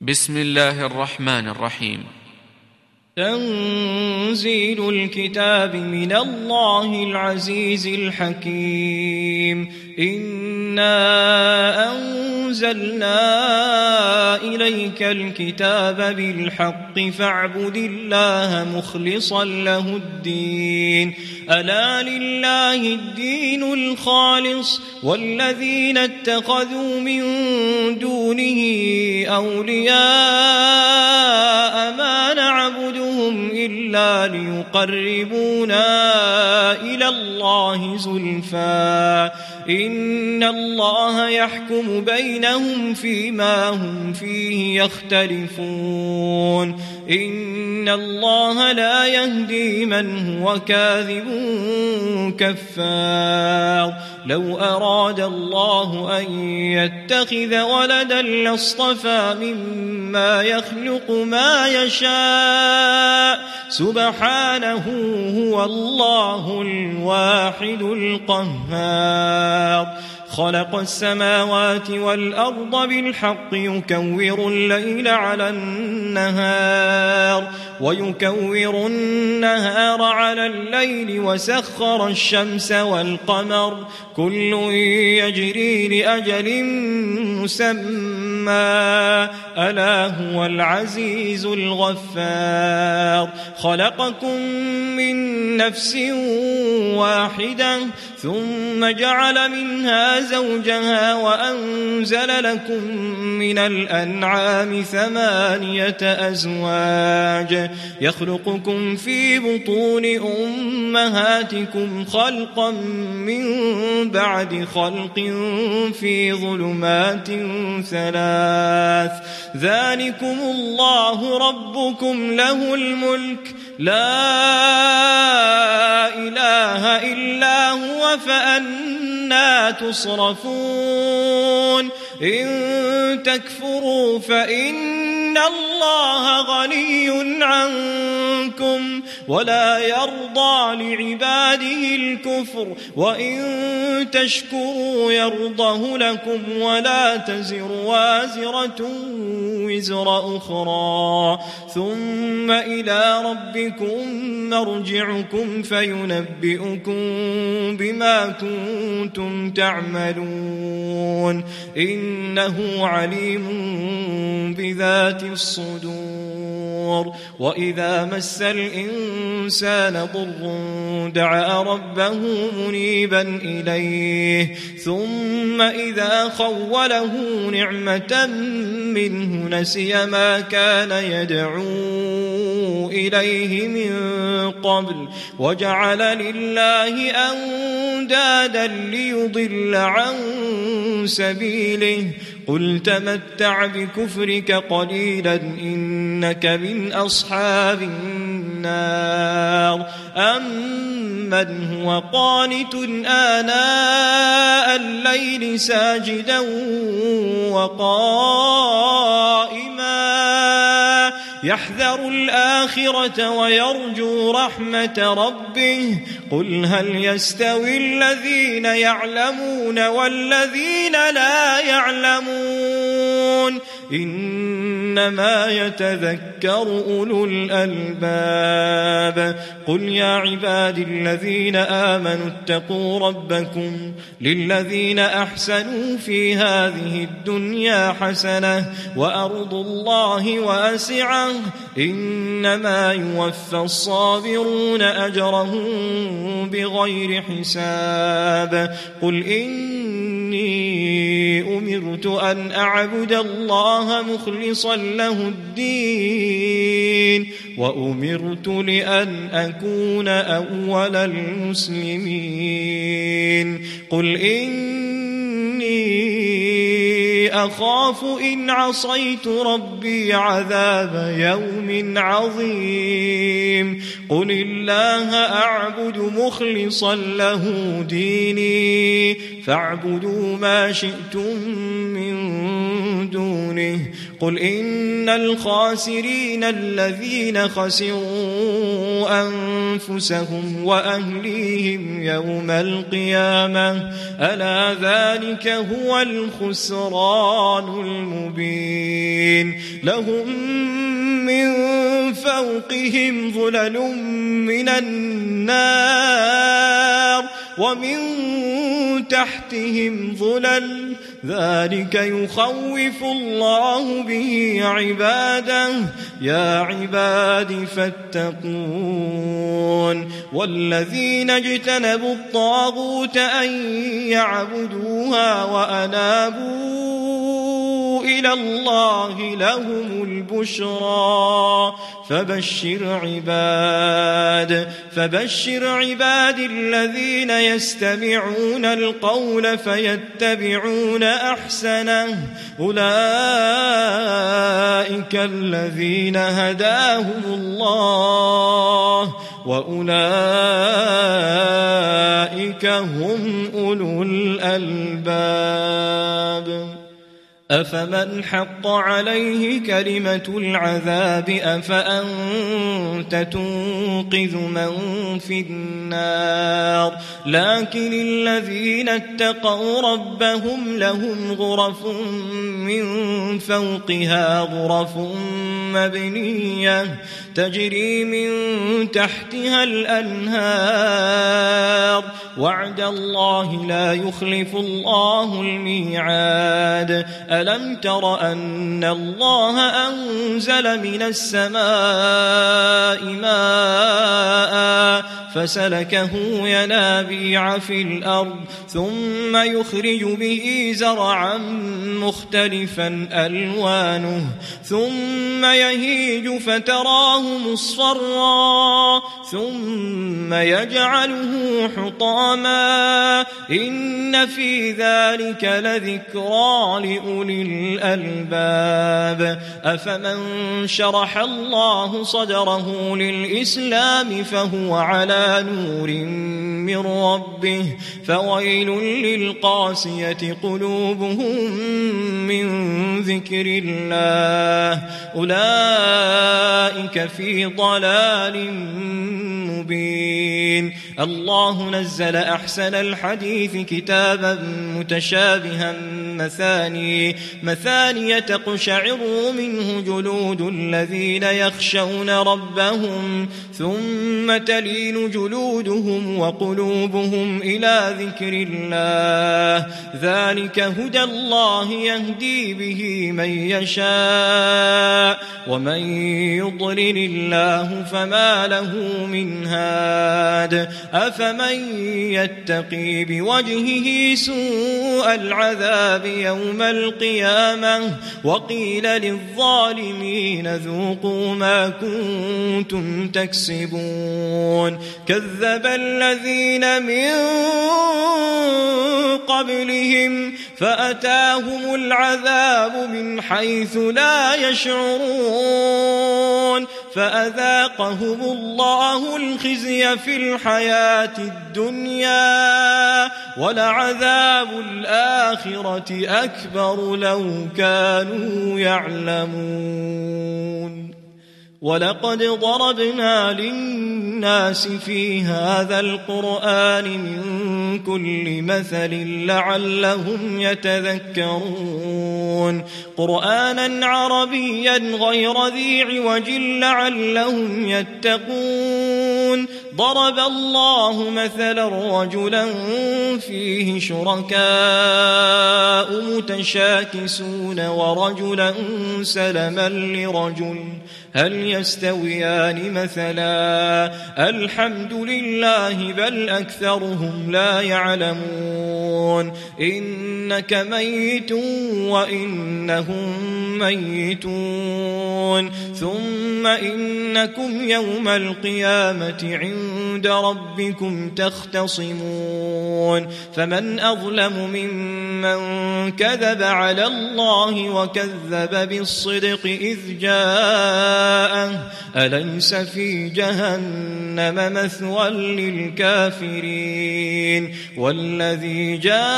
بسم الله الرحمن الرحيم. تنزيل الكتاب من الله العزيز الحكيم. إنا أنزلنا إليك الكتاب بالحق فاعبد الله مخلصا له الدين. ألا لله الدين الخالص والذين اتخذوا من دونه أولياء ما نعبدهم إلا ليقربونا إلى الله زلفى إن الله يحكم بينهم فيما هم فيه يختلفون. إن الله لا يهدي من هو كاذب كفار. لو أراد الله أن يتخذ ولدا لاصطفى مما يخلق ما يشاء سبحانه هو الله الواحد القهار. خلق السماوات والأرض بالحق يكور الليل على النهار ويكور النهار على الليل وسخر الشمس والقمر كل يجري لأجل مسمى ألا هو العزيز الغفار. خلقكم من نفس واحدة ثم جعل منها زوجها وأنزل لكم من الأنعام 8 أزواج يخلقكم في بطون أمهاتكم خلقا من بعد خلق في ظلمات 3 ذلكم الله ربكم له الملك لا إله إلا هو فأنا تصرفون. إن تكفروا فإن الله غني عنكم ولا يرضى لعباده الكفر وإن تشكروا يرضه لكم ولا تزر وازرة وزر أخرى ثم إلى ربكم مرجعكم فينبئكم بما كنتم تعملون إنه عليم بذات الصدور. وإذا مس الإنسان ضر دعا ربه منيبا إليه ثم إذا خوله نعمة منه نسي ما كان يدعو إليه من قبل وجعل لله أندادا ليضل عن سبيله. قل تمتع بكفرك قليلا إنك من أصحاب النار. أمن هو قانت آناء الليل ساجدا وقائما يحذر الآخرة ويرجو رحمة ربه. قل هل يستوي الذين يعلمون والذين لا يعلمون إنما يتذكر أولو الألباب. قل يا عبادي الذين آمنوا اتقوا ربكم للذين أحسنوا في هذه الدنيا حسنة وأرض الله واسعة إنما يوفى الصابرون أجرهم بغير حساب. قل إني أمرت أن أعبد الله مخلصا له الدين وأمرت لأن أكون أول المسلمين. قل إني أخاف إن عصيت ربي عذاب يوم عظيم. قل الله أعبد مخلصا له ديني فاعبدوا ما شئتم من دونه قل إن الخاسرين الذين خسروا أنفسهم وأهليهم يوم القيامة ألا ذلك هو الخسران المبين لهم من فوقهم ظلل من النار ومن تحتهم ظلل ذلك يخوف الله به عباده يا عباد فاتقون والذين اجتنبوا الطاغوت أن يعبدوها وأنابوا إلى الله لهم البشرى فبشر عباد الذين يستمعون القول فيتبعون أحسنه أولئك الذين هداهم الله وأولئك هم أولو الألباب أفمن حق عليه كلمة العذاب أفأنت تنقذ من في النار لكن الذين اتقوا ربهم لهم غرف من فوقها غرف مبنية تجري من تحتها الأنهار وعد الله لا يخلف الله الميعاد ألم تر أن الله أنزل من السماء ماء فسلكه ينابيع في الأرض ثم يخرج به زرعا مختلفا ألوانه ثم يهيج فتراه مصفرا ثم يجعله حطاما إن في ذلك لذكرى لأولي الألباب أفمن شرح الله صدره للإسلام فهو على نور من ربه فويل للقاسية قلوبهم من ذكر الله أولئك في ضلال مبين الله نزل أحسن الحديث كتابا متشابها مثانية تقشعر منه جلود الذين يخشون ربهم ثم تلين جلودهم وقلوبهم إلى ذكر الله ذلك هدى الله يهدي به من يشاء ومن يضلل الله فما له من هاد أفمن يتقي بوجهه سوء العذاب يوم القيامة وقيل للظالمين ذوقوا ما كنتم تكسبون كذب الذين من قبلهم فأتاهم العذاب من حيث لا يشعرون فأذاقهم الله الخزي في الحياة الدنيا ولعذاب الآخرة أكبر لو كانوا يعلمون ولقد ضربنا للناس في هذا القرآن من كل مثل لعلهم يتذكرون قرآنا عربيا غير ذي عوج لعلهم يتقون ضرب الله مثلا رجلا فيه شركاء متشاكسون ورجلا سلما لرجل هل يستويان مثلا الحمد لله بل أكثرهم لا يعلمون إنك ميت وإنهم ميتون ثم إنكم يوم القيامة عند ربكم تختصمون فمن أظلم ممن من كذب على الله وكذب بالصدق إذ جاءه أليس في جهنم مثوى للكافرين والذي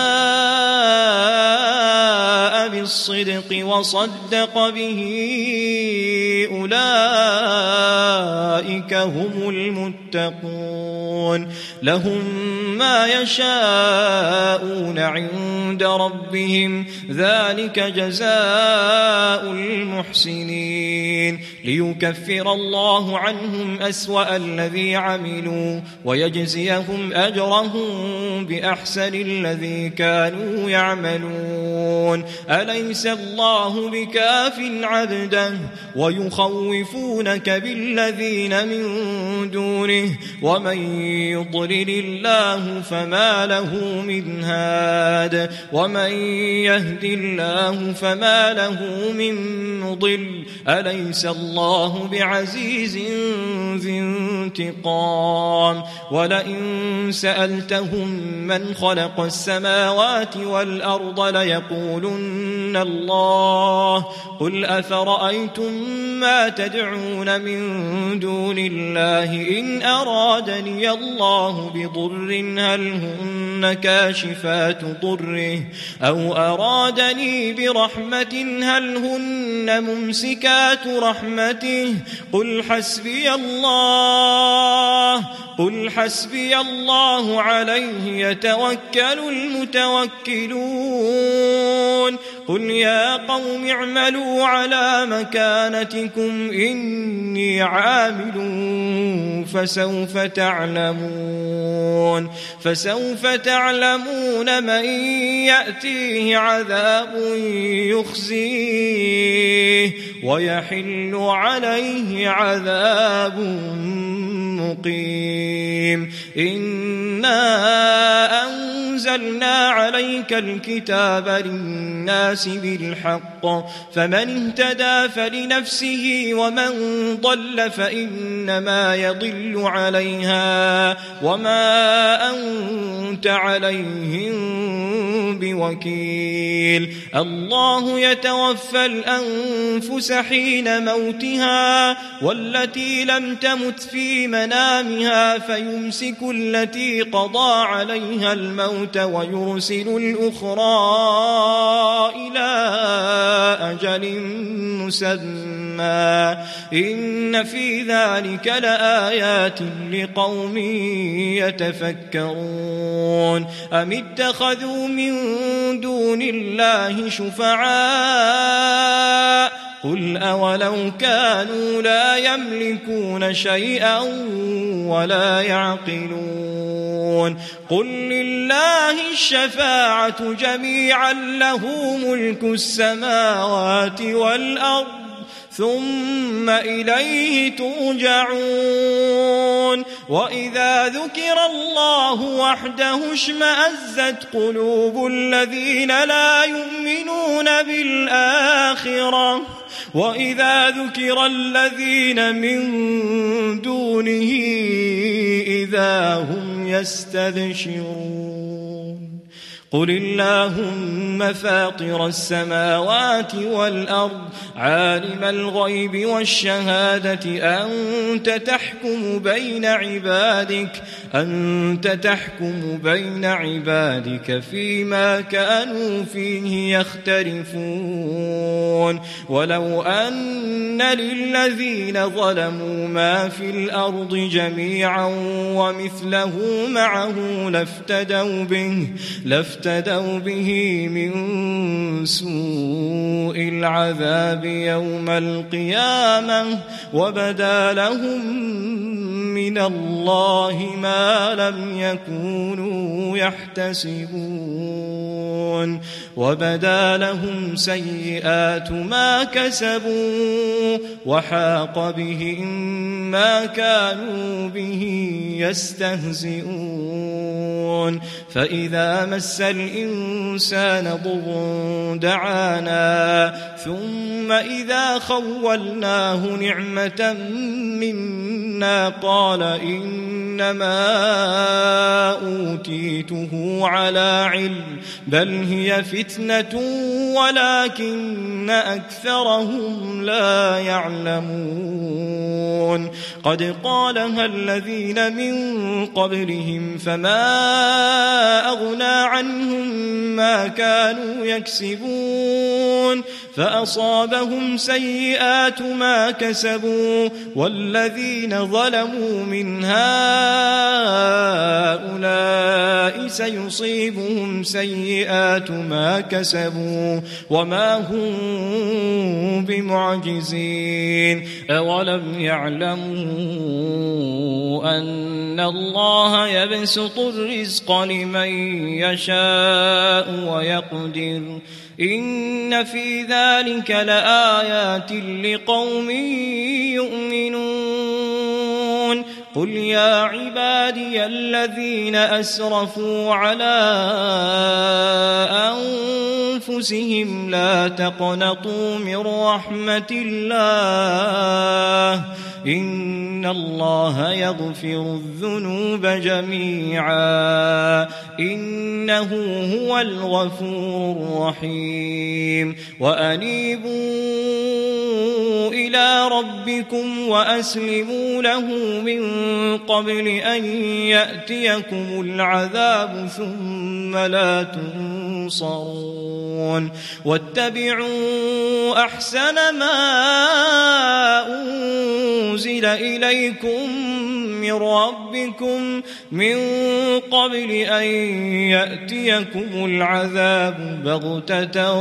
جاء بالصدق وصدق به أولئك هم المتقون لهم ما يشاءون عند ربهم ذلك جزاء المحسنين ليكفر الله عنهم أسوأ الذي عملوا ويجزيهم أجرهم بأحسن الذي كانوا يعملون أليس الله بكاف عبده ويخوفونك بالذين من دونه ومن يضلل الله فما له من هاد ومن يهد الله فما له من مضل أليس الله بعزيز ذي انتقام ولئن سألتهم من خلق السماوات والأرض ليقولن الله قل أفرأيتم ما تدعون من دون الله إن أرادني الله بضر هل هن كاشفات ضره أو أرادني برحمة هل هن ممسكات رحمته قل حسبي الله عليه يتوكل المتوكلون قل يا قوم اعملوا على مكانتكم إني عامل فسوف تعلمون من يأتيه عذاب يخزيه ويحل عليه عذاب مقيم إنا أنزلنا عليك الكتاب للناس بالحق فمن اهتدى فلنفسه ومن ضل فإنما يضل عليها وما أنت عليهم بوكيل الله يتوفى الأنفس حين موتها والتي لم تمت في منامها فيمسك التي قضى عليها الموت ويرسل الأخرى إلى أجل مسمى إن في ذلك لآيات لقوم يتفكرون أم اتخذوا من دون الله شفعاء قل أولو كانوا لا يملكون شيئا ولا يعقلون قل لله الشفاعة جميعا له ملك السماوات والأرض ثم إليه ترجعون وإذا ذكر الله وحده اشمأزت قلوب الذين لا يؤمنون بالآخرة وإذا ذكر الذين من دونه إذا هم يستبشرون قل اللهم فاطر السماوات والأرض عالم الغيب والشهادة أنت تحكم بين عبادك فيما كانوا فيه يختلفون ولو أن للذين ظلموا ما في الأرض جميعا ومثله معه لافتدوا به من سوء العذاب يوم القيامة وبدا لهم من الله ما لم يكونوا يحتسبون وبدا لهم سيئات ما كسبوا وحاق بهم ما كانوا به يستهزئون فإذا مس الإنسان ضر دعانا ثم إذا خولناه نعمة منا قال إنما أوتيته على علم بل هي فتنة ولكن أكثرهم لا يعلمون قد قالها الذين من قبلهم فما أغنى عنهم ما كانوا يكسبون فأصابهم سيئات ما كسبوا والذين ظلموا من هؤلاء سيصيبهم سيئات ما كسبوا وما هم بمعجزين أولم يعلموا أن الله يبسط الرزق لمن يشاء ويقدر إن في ذلك لآيات لقوم يؤمنون قل يا عبادي الذين أسرفوا على أنفسهم لا تقنطوا من رحمة الله إن الله يغفر الذنوب جميعا إنه هو الغفور الرحيم وأنيبوا إلى ربكم وأسلموا له من قبل أن يأتيكم العذاب ثم لا تنصرون واتبعوا أحسن ما أنزل إليكم من ربكم من قبل أن يأتيكم العذاب بغتة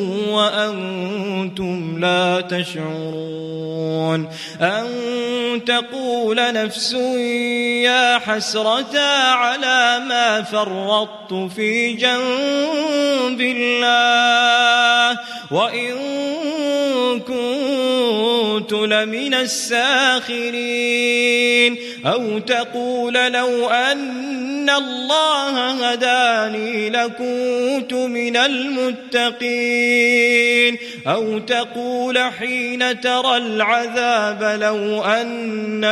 وأنتم لا تشعرون أن تقول نفس يا حسرة على ما فرطت في جنب الله وإن كنت لمن الساخرين أو تقول لو أن الله هداني لكنت من المتقين أو تقول حين ترى العذاب لو أن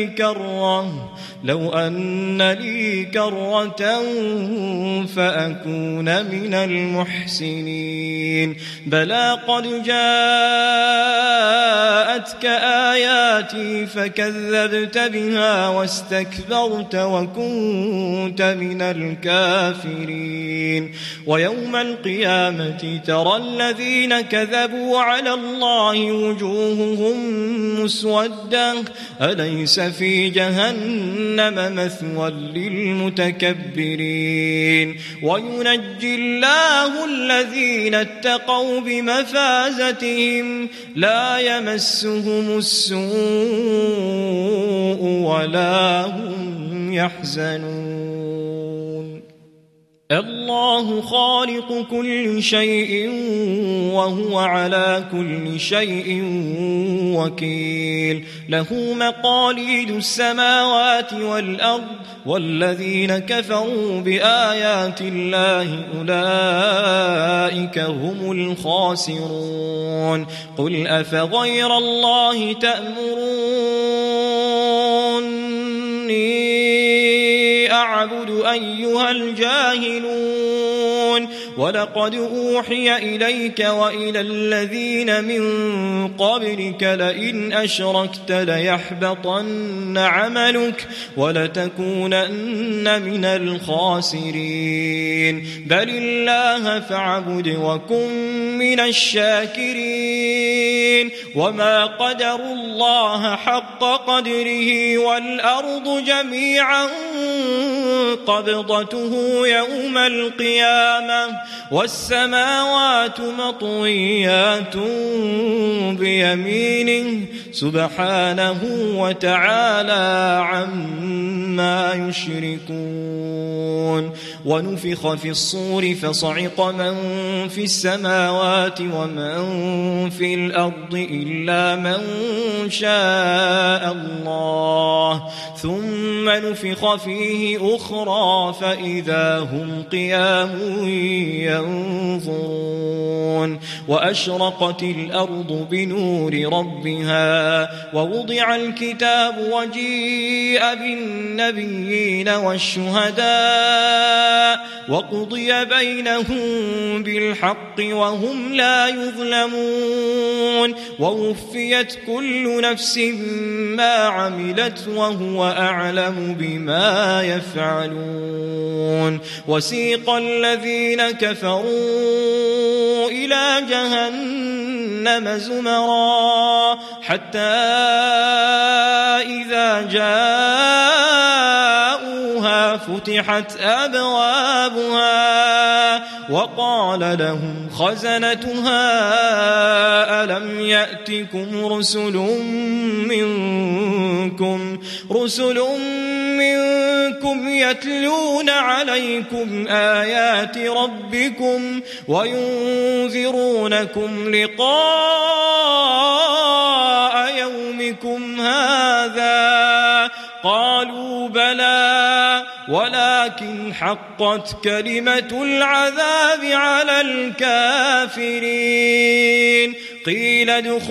لي كرة فأكون من المحسنين بلى قد جاءتك آياتي فكذبت بها واستكبرت وكنت من الكافرين ويوم القيامة ترى الذين كذبوا على الله وجوههم مسودة أليس في جهنم مثوى للمتكبرين وينجي الله الذين اتقوا بمفازتهم لا يمسهم السوء ولا هم يحزنون الله خالق كل شيء وهو على كل شيء وكيل له مقاليد السماوات والأرض والذين كفروا بآيات الله أولئك هم الخاسرون قل أفغير الله تأمروني أعبد أيها الجاهلون ولقد أوحي إليك وإلى الذين من قبلك لئن أشركت ليحبطن عملك ولتكونن من الخاسرين بل الله فاعبد وكن من الشاكرين وما قدروا الله حق قدره والأرض جميعا قبضته يوم القيامة والسماوات مطويات بيمينه سبحانه وتعالى عما يشركون ونفخ في الصور فصعق من في السماوات ومن في الأرض إلا من شاء الله ثم نفخ فيه أخرى فإذا هم قيام ينظرون وأشرقت الأرض بنور ربها ووضع الكتاب وجيء بالنبيين والشهداء وقضي بينهم بالحق وهم لا يظلمون ووفيت كل نفس ما عملت وهو أعلم بما يفعلون وسيق الذين كفروا إلى جهنم زمرا حتى إذا جاءوها فتحت أبوابها وقال لهم خزنتها ألم يأتكم رسل منكم يتلون عليكم آيات ربكم وينذرونكم لقاء يومكم هذا قالوا بلى ولكن حقت كلمة العذاب على الكافرين قيل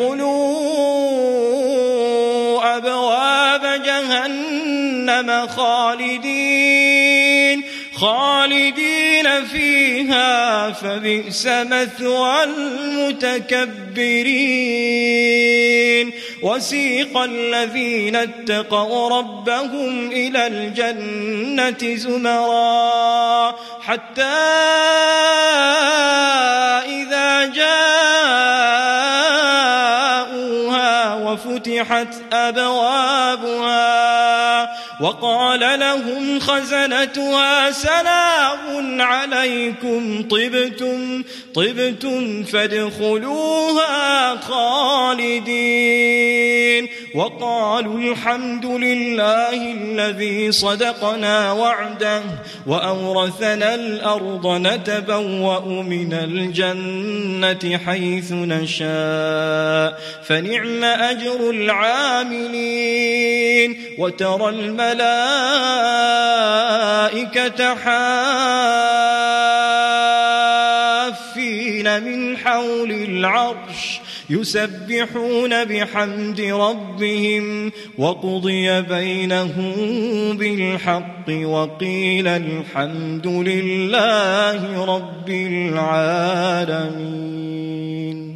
ادخلوا أبواب جهنم خالدين فيها فبئس مثوى المتكبرين وسيق الذين اتقوا ربهم إلى الجنة زمرا حتى إذا جاءوها وفتحت أبوابها وقال لهم خزنتها سلام عليكم طبتم فادخلوها خالدين وقالوا الحمد لله الذي صدقنا وعده وأورثنا الأرض نتبوأ من الجنة حيث نشاء فنعم أجر العاملين وترى الملائكة حافين من حول العرش يسبحون بحمد ربهم وقضي بينهم بالحق وقيل الحمد لله رب العالمين.